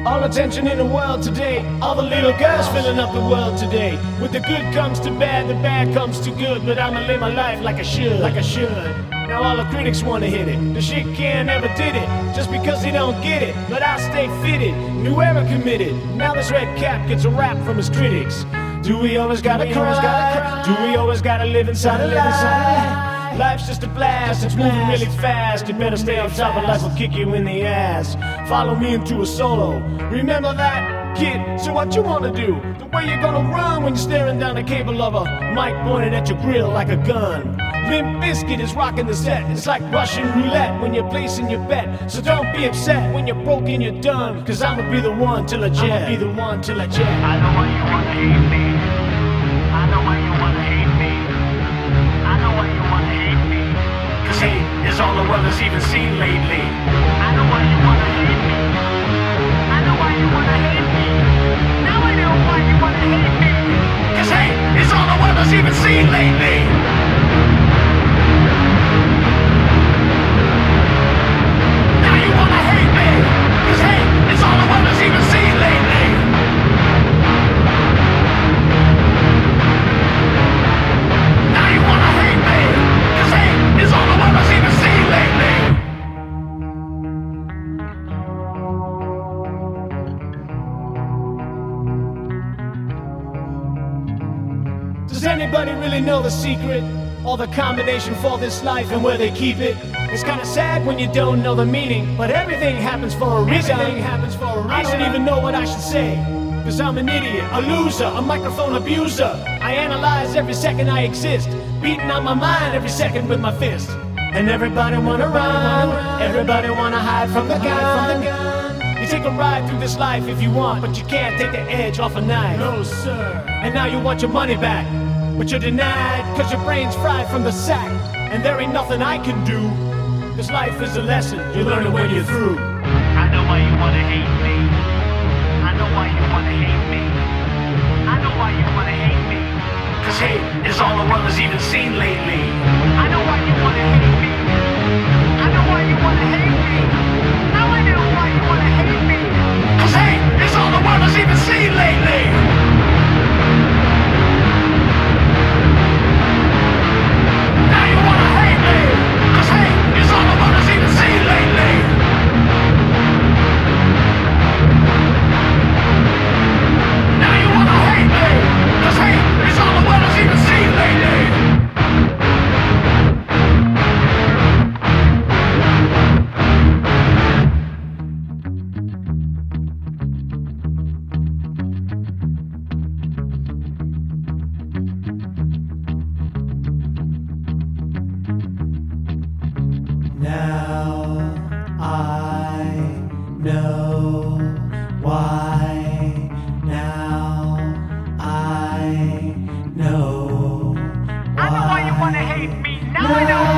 All attention in the world today. All the little girls filling up the world today. With the good comes to bad, the bad comes to good. But I'ma live my life like I should, like I should. Now all the critics wanna hit it. The shit can never did it, just because they don't get it. But I stay fitted, new era committed. Now this red cap gets a rap from his critics. Do we always gotta cry? Do we always gotta live inside a lie? Life's just a blast, it's moving really fast. You better stay on top of life or kick you in the ass. Follow me into a solo, remember that, kid? So what you wanna do? The way you're gonna run when you're staring down the cable of a mic pointed at your grill like a gun. Limp Bizkit is rocking the set. It's like Russian roulette when you're placing your bet. So don't be upset when you're broke and you're done, cause I'ma be the one till I jet. Be the one till I jet. I know why you wanna hate me. I know why you wanna hate me. I know why you wanna hate me. Cause hate is all the world has even seen lately. I know why you wanna hate me. I know why you wanna hate me. Now I know why you wanna hate me. Cause hate is all the world has even seen lately. Now you wanna hate me. Cause hate is all the world has even seen lately. Now you wanna hate me. Cause hate is all the world has even seen lately. Does anybody really know the secret? Or the combination for this life and where they keep it? It's kinda sad when you don't know the meaning, but everything happens for a reason. I don't even know what I should say, cause I'm an idiot, a loser, a microphone abuser. I analyze every second I exist, beating on my mind every second with my fist. And everybody wanna run, everybody wanna hide from the gun. You take a ride through this life if you want, but you can't take the edge off a knife. No sir. And now you want your money back, but you're denied, cause your brain's fried from the sack. And there ain't nothing I can do, cause life is a lesson, you learn it when you're through. I know why you wanna hate me. I know why you wanna hate me. I know why you wanna hate me. Cause hate is all the world has even seen lately. I know why you wanna hate me. I know why you wanna hate me. Now I know why you wanna hate me. Cause hate is all the world has even seen lately. Now you wanna hate me. Cause hate is all the world has even seen lately. Now you wanna hate me. Cause hate is all the world has even seen lately. Now I know why. Now I know why. I know why you wanna hate me. Now I know